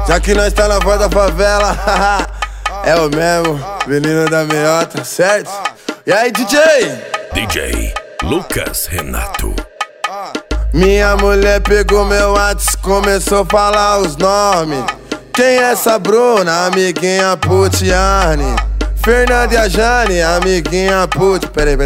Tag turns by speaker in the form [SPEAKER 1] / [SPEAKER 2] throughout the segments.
[SPEAKER 1] Já que nós tá na voz da favela, é o mesmo, menino da meiota, certo? E aí, DJ?
[SPEAKER 2] DJ Lucas Renato.
[SPEAKER 1] Minha mulher pegou meu WhatsApp, começou a falar os nomes. Quem é essa Bruna? Amiguinha Putiane. Fernanda e a Jane, amiguinha Put. Peraí.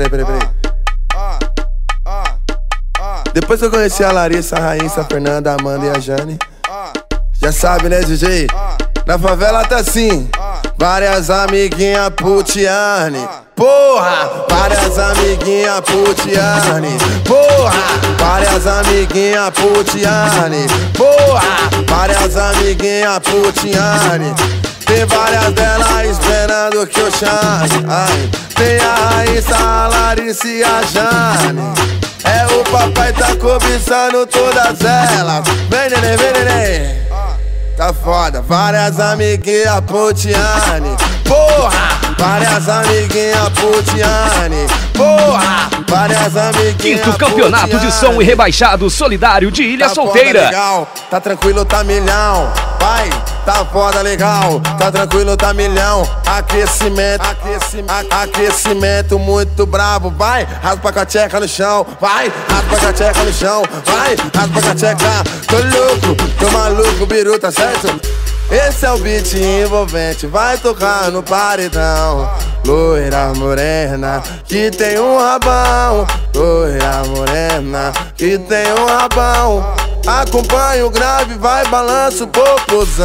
[SPEAKER 1] Depois que eu conheci a Larissa, a Raíssa, a Fernanda, a Amanda e a Jane, já sabe, né, DJ? Na favela tá assim, várias amiguinha Putiane. Porra, várias amiguinha Putiane. Porra, várias amiguinha Putiane. Porra, várias amiguinha Putiane. Tem várias delas esperando que eu chame. Ai, tem a Raíssa, a Larissa e a Jane. É o papai tá cobiçando todas elas. Vem neném. Tá foda, várias amiguinha Putiane. Porra, várias amiguinha Putiane. Porra, várias amiguinha
[SPEAKER 3] Quinto campeonato de som e rebaixado solidário de Ilha Solteira.
[SPEAKER 1] Foda, legal, tá tranquilo, tá milhão. Vai, tá foda, legal, tá tranquilo, tá milhão. Aquecimento muito brabo. Vai, raspa com a tcheca no chão. Vai, raspa com a tcheca no chão. Vai, raspa com a tcheca. Tô louco, tô maluco, biruta, certo? Esse é o beat envolvente, vai tocar no paredão. Loira morena, que tem um rabão. Loira morena, que tem um rabão. Acompanha o grave, vai balança o popozão.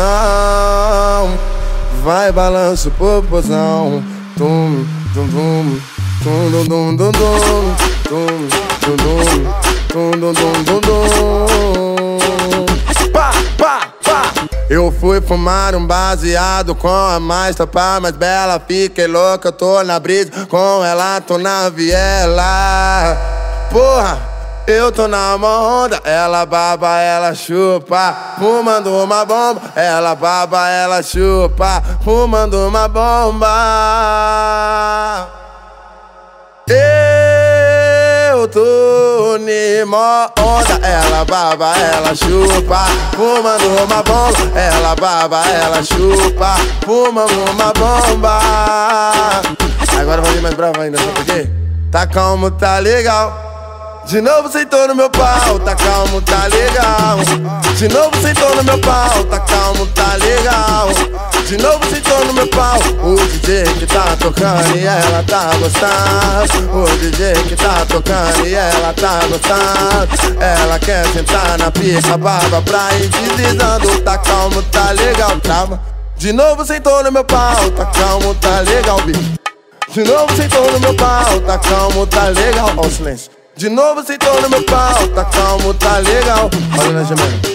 [SPEAKER 1] Vai balança o popozão. Tum, tum, tum, tum, dum, dum, dum, dum. Tum, tum, tum, tum, dum, dum, dum. Pá, pá. Eu fui fumar um baseado com a mais tapa, mais bela. Fiquei louca, eu tô na brisa, com ela tô na viela. Porra, eu tô na onda, ela baba, ela chupa. Fumando uma bomba, ela baba, ela chupa. Fumando uma bomba. Eu tô numa onda, ela baba, ela chupa. Fumando uma bomba, ela baba, ela chupa. Fumando uma bomba. Agora vai vir mais bravo ainda, sabe por quê? Tá calmo, tá legal. De novo sentou no meu pau, tá calmo, tá legal. De novo sentou no meu pau, tá calmo, tá legal. De novo sentou no meu pau. O DJ que tá tocando e ela tá gostando. O DJ que tá tocando e ela tá gostando. Ela quer sentar na pica, baba pra ir deslizando. Tá calmo, tá legal, trava. De novo sentou no meu pau, tá calmo, tá legal, bicho. De novo sentou no meu pau, tá calmo, tá legal. Ó o silêncio. De novo sentou no meu pau, tá calmo, tá legal. Olha na gemela.